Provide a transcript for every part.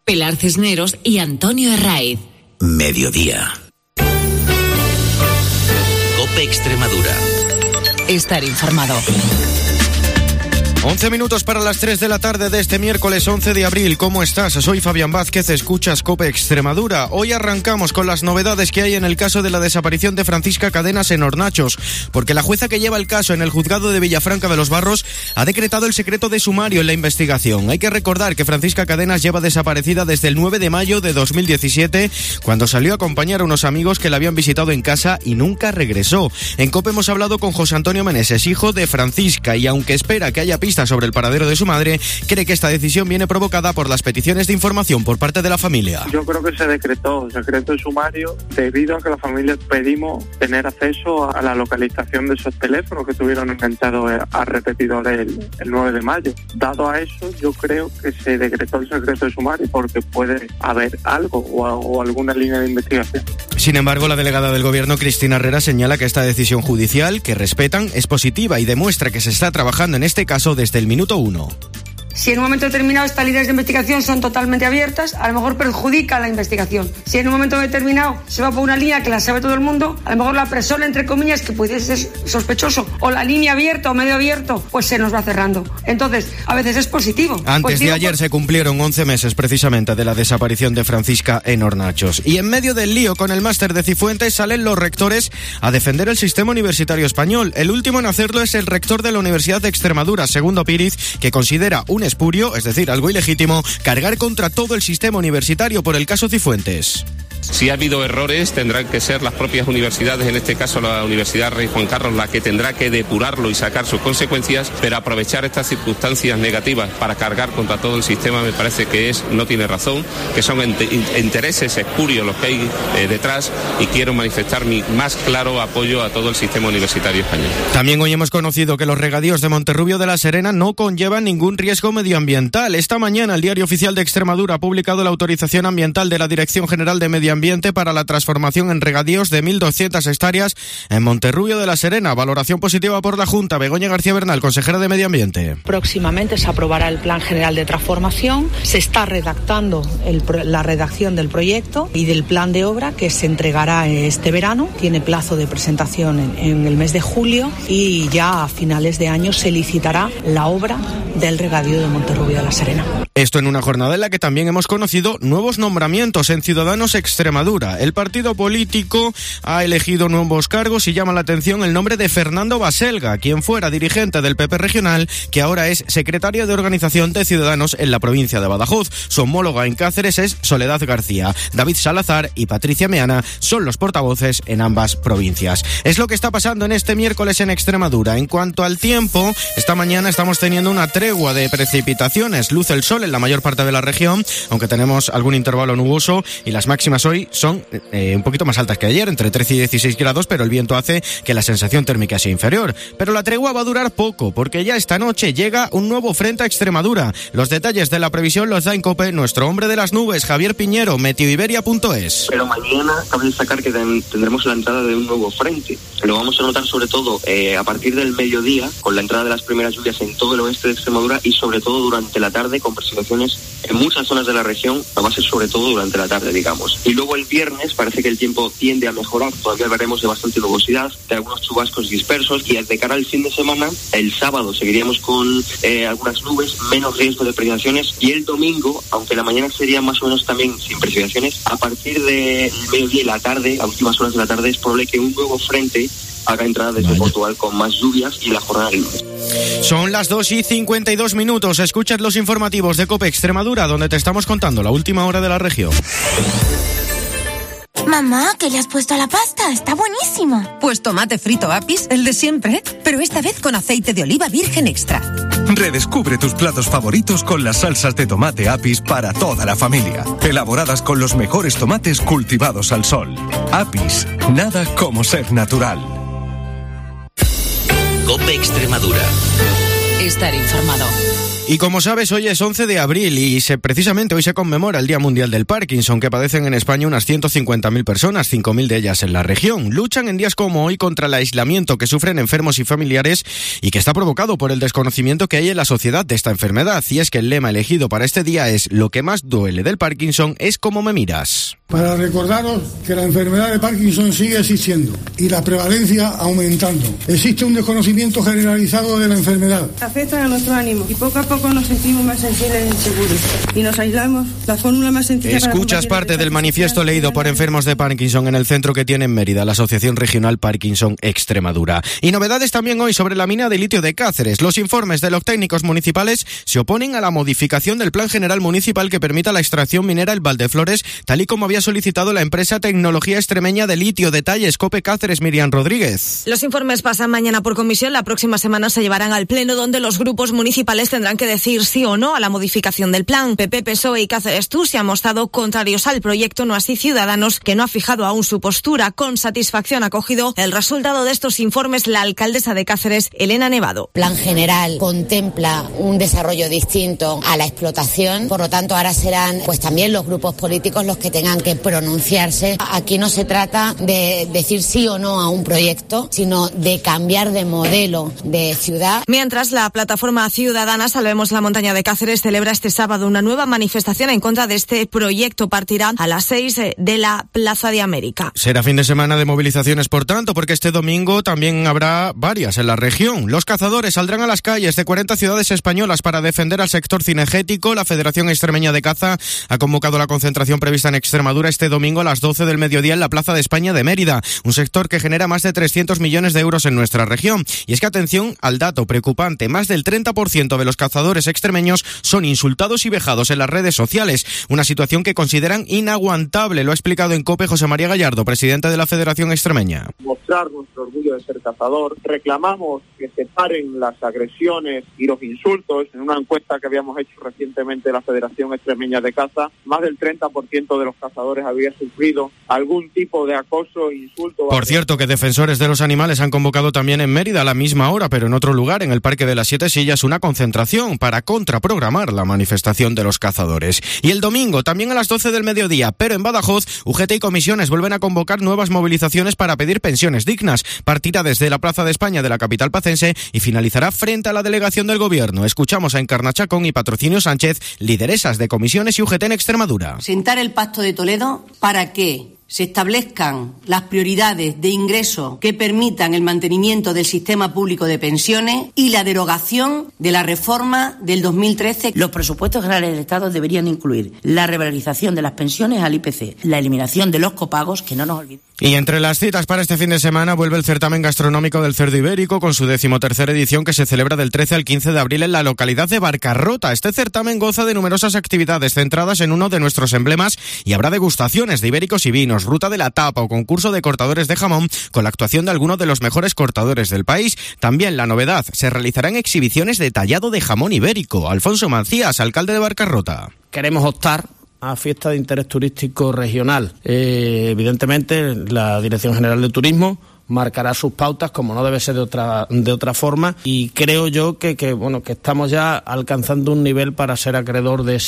Pilar Cisneros y Antonio Herraiz. Mediodía. COPE Extremadura. Estar informado. 11 minutos para las 3 de la tarde de este miércoles 11 de abril. ¿Cómo estás? Soy Fabián Vázquez, escuchas COPE Extremadura. Hoy arrancamos con las novedades que hay en el caso de la desaparición de Francisca Cadenas en Hornachos, porque la jueza que lleva el caso en el juzgado de Villafranca de los Barros ha decretado el secreto de sumario en la investigación. Hay que recordar que Francisca Cadenas lleva desaparecida desde el 9 de mayo de 2017, cuando salió a acompañar a unos amigos que la habían visitado en casa y nunca regresó. En COPE hemos hablado con José Antonio Meneses, hijo de Francisca, y aunque espera que haya pistas sobre el paradero de su madre, cree que esta decisión viene provocada por las peticiones de información por parte de la familia. Yo creo que se decretó el secreto de sumario debido a que la familia pedimos tener acceso a la localización de esos teléfonos que tuvieron enganchados a repetidores el 9 de mayo. Dado a eso, yo creo que se decretó el secreto de sumario porque puede haber algo o alguna línea de investigación. Sin embargo, la delegada del Gobierno, Cristina Herrera, señala que esta decisión judicial, que respetan, es positiva y demuestra que se está trabajando en este caso desde el minuto 1. Si en un momento determinado estas líneas de investigación son totalmente abiertas, a lo mejor perjudica la investigación. Si en un momento determinado se va por una línea que la sabe todo el mundo, a lo mejor la persona, entre comillas, que pudiese ser sospechoso, o la línea abierta o medio abierto, pues se nos va cerrando. Entonces, a veces es positivo. Antes de ayer se cumplieron 11 meses precisamente de la desaparición de Francisca en Hornachos. Y en medio del lío con el máster de Cifuentes salen los rectores a defender el sistema universitario español. El último en hacerlo es el rector de la Universidad de Extremadura, Segundo Píriz, que considera un espurio, es decir, algo ilegítimo, cargar contra todo el sistema universitario por el caso Cifuentes. Si ha habido errores, tendrán que ser las propias universidades, en este caso la Universidad Rey Juan Carlos, la que tendrá que depurarlo y sacar sus consecuencias, pero aprovechar estas circunstancias negativas para cargar contra todo el sistema me parece que no tiene razón, que son intereses espurios los que hay detrás, y quiero manifestar mi más claro apoyo a todo el sistema universitario español. También hoy hemos conocido que los regadíos de Monterrubio de la Serena no conllevan ningún riesgo medioambiental. Esta mañana el Diario Oficial de Extremadura ha publicado la autorización ambiental de la Dirección General de Medio Ambiente para la transformación en regadíos de 1.200 hectáreas en Monterrubio de la Serena. Valoración positiva por la Junta. Begoña García Bernal, consejera de Medio Ambiente. Próximamente se aprobará el Plan General de Transformación. Se está redactando la redacción del proyecto y del plan de obra, que se entregará este verano. Tiene plazo de presentación en el mes de julio, y ya a finales de año se licitará la obra del regadío de Monterrubio de la Serena. Esto en una jornada en la que también hemos conocido nuevos nombramientos en Ciudadanos Extremadura. El partido político ha elegido nuevos cargos y llama la atención el nombre de Fernando Baselga, quien fuera dirigente del PP regional, que ahora es secretario de organización de Ciudadanos en la provincia de Badajoz. Su homóloga en Cáceres es Soledad García. David Salazar y Patricia Meana son los portavoces en ambas provincias. Es lo que está pasando en este miércoles en Extremadura. En cuanto al tiempo, esta mañana estamos teniendo una tregua de precipitaciones. Luce el sol en la mayor parte de la región, aunque tenemos algún intervalo nuboso, y las máximas hoy son un poquito más altas que ayer, entre 13 y 16 grados, pero el viento hace que la sensación térmica sea inferior. Pero la tregua va a durar poco, porque ya esta noche llega un nuevo frente a Extremadura. Los detalles de la previsión los da en COPE nuestro hombre de las nubes, Javier Piñero, meteoiberia.es. Pero mañana cabe destacar que tendremos la entrada de un nuevo frente. Lo vamos a notar sobre todo a partir del mediodía, con la entrada de las primeras lluvias en todo el oeste de Extremadura, y sobre todo durante la tarde, con precipitaciones en muchas zonas de la región. Va a ser sobre todo durante la tarde, digamos. Y luego el viernes parece que el tiempo tiende a mejorar. Todavía veremos de bastante nubosidad, de algunos chubascos dispersos, y de cara al fin de semana, el sábado seguiríamos con algunas nubes, menos riesgo de precipitaciones, y el domingo, aunque la mañana sería más o menos también sin precipitaciones, a partir del mediodía y la tarde, a últimas horas de la tarde, es probable que un nuevo frente haga entrada desde Portugal con más lluvias y la jornada del lunes. Son las 2:52. Escuchas los informativos de COPE Extremadura, donde te estamos contando la última hora de la región. Mamá, ¿qué le has puesto a la pasta? Está buenísima. Pues tomate frito Apis, el de siempre, pero esta vez con aceite de oliva virgen extra. Redescubre tus platos favoritos con las salsas de tomate Apis para toda la familia, elaboradas con los mejores tomates cultivados al sol. Apis, nada como ser natural. COPE Extremadura. Estar informado. Y como sabes, hoy es 11 de abril y precisamente hoy se conmemora el Día Mundial del Parkinson, que padecen en España unas 150.000 personas, 5.000 de ellas en la región. Luchan en días como hoy contra el aislamiento que sufren enfermos y familiares y que está provocado por el desconocimiento que hay en la sociedad de esta enfermedad. Y es que el lema elegido para este día es: lo que más duele del Parkinson es cómo me miras. Para recordaros que la enfermedad de Parkinson sigue existiendo y la prevalencia aumentando. Existe un desconocimiento generalizado de la enfermedad. Afecta a nuestro ánimo y poco a poco nos sentimos más sensibles e inseguros y nos aislamos. La fórmula más sencilla. Escuchas parte del manifiesto leído por enfermos de Parkinson en el centro que tiene en Mérida la Asociación Regional Parkinson Extremadura. Y novedades también hoy sobre la mina de litio de Cáceres. Los informes de los técnicos municipales se oponen a la modificación del Plan General Municipal que permita la extracción minera en Valdeflores, tal y como había solicitado la empresa Tecnología Extremeña de Litio. Detalles, COPE Cáceres, Miriam Rodríguez. Los informes pasan mañana por comisión. La próxima semana se llevarán al Pleno, donde los grupos municipales tendrán que decir sí o no a la modificación del plan. PP, PSOE y Cáceres Tú se han mostrado contrarios al proyecto, no así Ciudadanos, que no ha fijado aún su postura. Con satisfacción ha acogido el resultado de estos informes la alcaldesa de Cáceres, Elena Nevado. El plan general contempla un desarrollo distinto a la explotación, por lo tanto ahora serán pues también los grupos políticos los que tengan que pronunciarse. Aquí no se trata de decir sí o no a un proyecto, sino de cambiar de modelo de ciudad. Mientras, la plataforma ciudadana Salvemos la Montaña de Cáceres celebra este sábado una nueva manifestación en contra de este proyecto. Partirá a las 6 de la Plaza de América. Será fin de semana de movilizaciones, por tanto, porque este domingo también habrá varias en la región. Los cazadores saldrán a las calles de 40 ciudades españolas para defender al sector cinegético. La Federación Extremeña de Caza ha convocado la concentración prevista en Extremadura este domingo a las 12 del mediodía en la Plaza de España de Mérida, un sector que genera más de 300 millones de euros en nuestra región. Y es que atención al dato preocupante: más del 30% de los cazadores extremeños son insultados y vejados en las redes sociales, una situación que consideran inaguantable. Lo ha explicado en COPE José María Gallardo, presidente de la Federación Extremeña. Mostrar nuestro orgullo de ser cazador. Reclamamos que se paren las agresiones y los insultos. En una encuesta que habíamos hecho recientemente la Federación Extremeña de Caza, más del 30% de los cazadores había sufrido algún tipo de acoso e insulto. Por cierto, que defensores de los animales han convocado también en Mérida a la misma hora, pero en otro lugar, en el Parque de las Siete Sillas, una concentración para contraprogramar la manifestación de los cazadores. Y el domingo, también a las 12 del mediodía, pero en Badajoz, UGT y comisiones vuelven a convocar nuevas movilizaciones para pedir pensiones dignas. Partirá desde la Plaza de España de la capital pacense y finalizará frente a la delegación del Gobierno. Escuchamos a Encarna Chacón y Patrocinio Sánchez, lideresas de comisiones y UGT en Extremadura. Sentar el Pacto de Toledo para que se establezcan las prioridades de ingreso que permitan el mantenimiento del sistema público de pensiones y la derogación de la reforma del 2013. Los presupuestos generales del Estado deberían incluir la revalorización de las pensiones al IPC, la eliminación de los copagos, que no nos olvidemos. Y entre las citas para este fin de semana vuelve el certamen gastronómico del cerdo ibérico con su 13ª edición, que se celebra del 13 al 15 de abril en la localidad de Barcarrota. Este certamen goza de numerosas actividades centradas en uno de nuestros emblemas y habrá degustaciones de ibéricos y vinos, ruta de la tapa o concurso de cortadores de jamón con la actuación de algunos de los mejores cortadores del país. También la novedad: se realizarán exhibiciones de tallado de jamón ibérico. Alfonso Mancías, alcalde de Barcarrota. Queremos optar a fiesta de interés turístico regional. Evidentemente, la Dirección General de Turismo marcará sus pautas, como no debe ser de otra forma, y creo yo que estamos ya alcanzando un nivel para ser acreedor de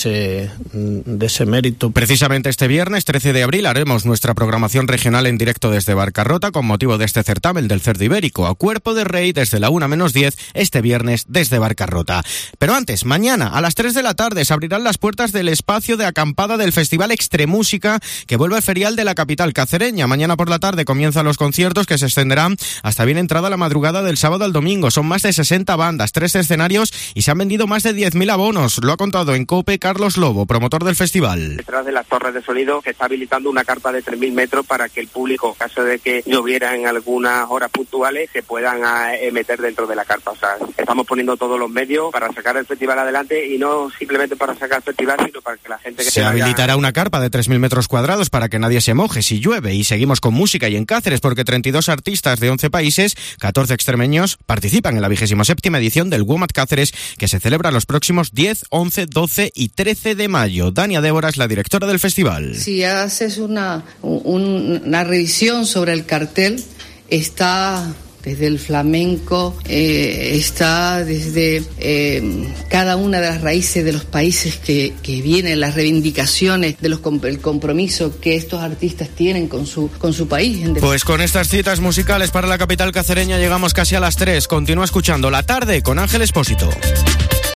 ese mérito. Precisamente este viernes 13 de abril haremos nuestra programación regional en directo desde Barcarrota con motivo de este certamen del cerdo ibérico, a cuerpo de rey desde la 1:10 este viernes desde Barcarrota. Pero antes, mañana a las 3 de la tarde se abrirán las puertas del espacio de acampada del Festival Extremúsica, que vuelve al ferial de la capital cacereña. Mañana por la tarde comienzan los conciertos, que se extenderán hasta bien entrada la madrugada del sábado al domingo. Son más de 60 bandas, 3 escenarios y se han vendido más de 10.000 abonos. Lo ha contado en COPE Carlos Lobo, promotor del festival. Detrás de las torres de sonido se está habilitando una carpa de 3.000 metros para que el público, en caso de que lloviera en algunas horas puntuales, se puedan meter dentro de la carpa. O sea, estamos poniendo todos los medios para sacar el festival adelante, y no simplemente para sacar el festival, sino para que la gente que se habilitará una carpa de 3.000 metros cuadrados para que nadie se moje si llueve. Y seguimos con música y en Cáceres, porque 32 artistas de 11 países, 14 extremeños, participan en la 27ª edición del WOMAD Cáceres, que se celebra los próximos 10, 11, 12 y 13 de mayo. Dania Débora es la directora del festival. Si haces una revisión sobre el cartel, está desde el flamenco, está desde cada una de las raíces de los países que vienen, las reivindicaciones, el compromiso que estos artistas tienen con su país. Pues con estas citas musicales para la capital cacereña llegamos casi a las 3. Continúa escuchando La Tarde con Ángel Expósito.